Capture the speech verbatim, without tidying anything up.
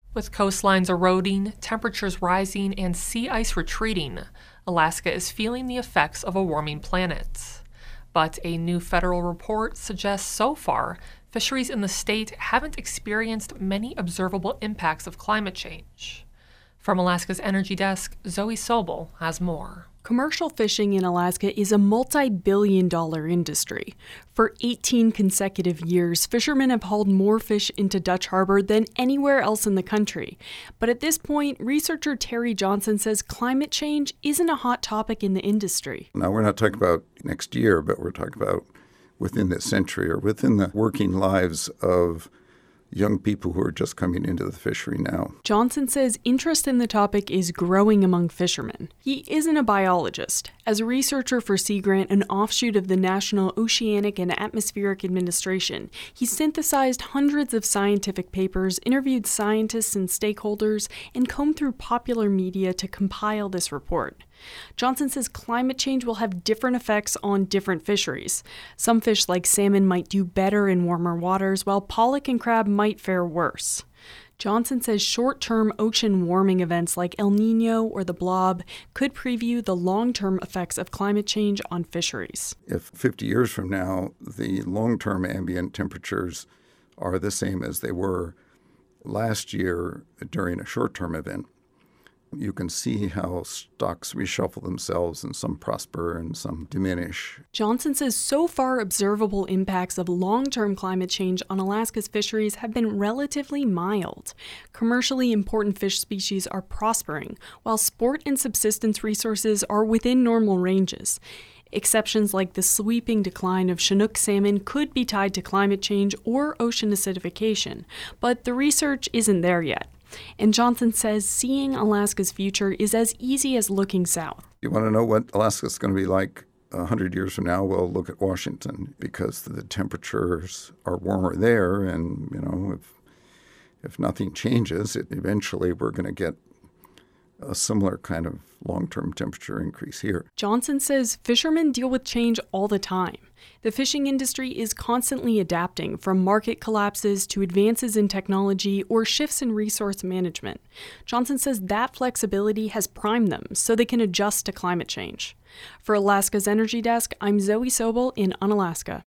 With coastlines eroding, temperatures rising, and sea ice retreating, Alaska is feeling the effects of a warming planet. But a new federal report suggests so far, fisheries in the state haven't experienced many observable impacts of climate change. From Alaska's Energy Desk, Zoe Sobel has more. Commercial fishing in Alaska is a multi-billion dollar industry. For eighteen consecutive years, fishermen have hauled more fish into Dutch Harbor than anywhere else in the country. But at this point, researcher Terry Johnson says climate change isn't a hot topic in the industry. Now, we're not talking about next year, but we're talking about within this century or within the working lives of young people who are just coming into the fishery now. Johnson says interest in the topic is growing among fishermen. He isn't a biologist. As a researcher for Sea Grant, an offshoot of the National Oceanic and Atmospheric Administration, he synthesized hundreds of scientific papers, interviewed scientists and stakeholders, and combed through popular media to compile this report. Johnson says climate change will have different effects on different fisheries. Some fish like salmon might do better in warmer waters, while pollock and crab might fare worse. Johnson says short-term ocean warming events like El Nino or the blob could preview the long-term effects of climate change on fisheries. If fifty years from now, the long-term ambient temperatures are the same as they were last year during a short-term event, you can see how stocks reshuffle themselves and some prosper and some diminish. Johnson says so far observable impacts of long-term climate change on Alaska's fisheries have been relatively mild. Commercially important fish species are prospering, while sport and subsistence resources are within normal ranges. Exceptions like the sweeping decline of Chinook salmon could be tied to climate change or ocean acidification, but the research isn't there yet. And Johnson says seeing Alaska's future is as easy as looking south. You want to know what Alaska's going to be like one hundred years from now? Well, look at Washington, because the temperatures are warmer there, and, you know, if if nothing changes, it, eventually we're going to get a similar kind of long-term temperature increase here. Johnson says fishermen deal with change all the time. The fishing industry is constantly adapting, from market collapses to advances in technology or shifts in resource management. Johnson says that flexibility has primed them so they can adjust to climate change. For Alaska's Energy Desk, I'm Zoe Sobel in Unalaska.